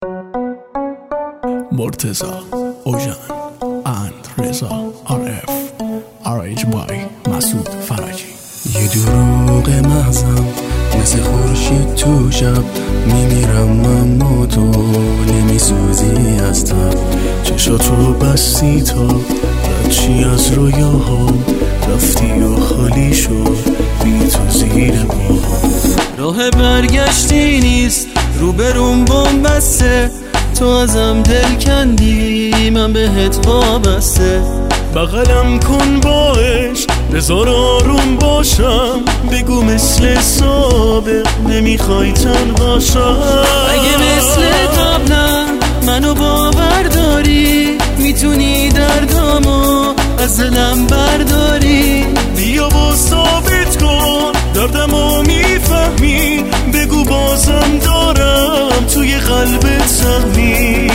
مرتضی اوژن اند رضا RF RH بای مسعود فرجی. یه دروغ محضم مثل خورشید تو شب میمیرم، اما تو نمیسوزی از تب. چشاتو بستی تا رد از رویاهام، رفتی و خالی شد بی تو زیر پاهام. راه برگشتی نیست، روبروم بسته، تو ازم دل کندی من بهت وابسته. بغلم کن با عشق بذار آروم باشم، بگو مثل سابق نمیخوای تنها شم. اگه مثل قبلا منو باور داری، میتونی دردامو از دلم برداری. بیا و ثابت کن دردمو میفهمی، بگو بازم دارم توی قلبت سهمی.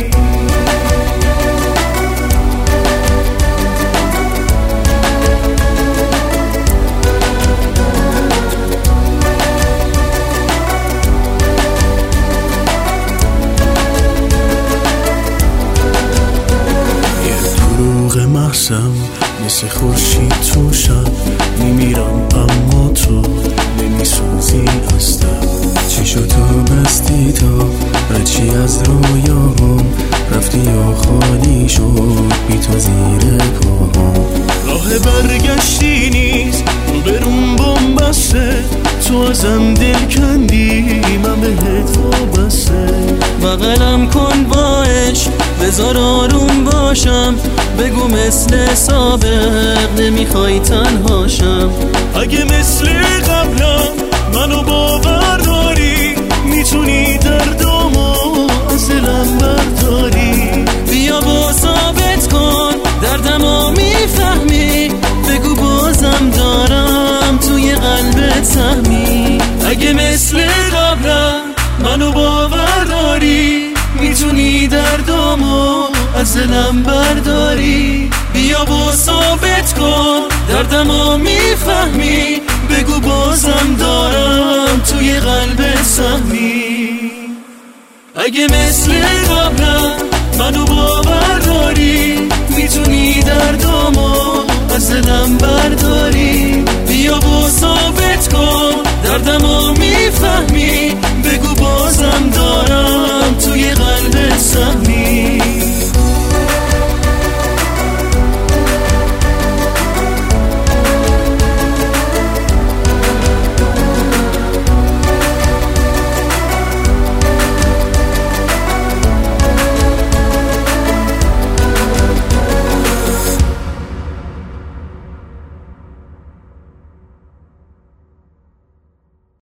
محسم مثل خورشید تو شب میمیرم، اما تو نمیسوزی از تب. چشاتو بستی تا رچی از رویاهم، رفتی و خالی شد بی تو زیر پاهام. راه برگشتی نیست، روبروم بسته، تو ازم دل کندی من بهت وابسته. بغلم کن با عشق بذار آروم باشم، بگو مثل سابق نمیخوای تنها شم. اگه مثل قبلا منو باور داری، میتونی دردامو از دلم برداری. بیا با ثابت کن دردمو میفهمی، بگو بازم دارم توی قلبت سهمی. اگه مثل قبلا منو باور داری، میتونی دردامو از دلم برداری. بیا و ثابت کن دردمو میفهمی، بگو بازم دارم توی قلبت سهمی. اگه مثل قبلا منو باور داری، میتونی دردامو از دلم برداری. بیا و ثابت کن دردمو میفهمی، بگو بازم دارم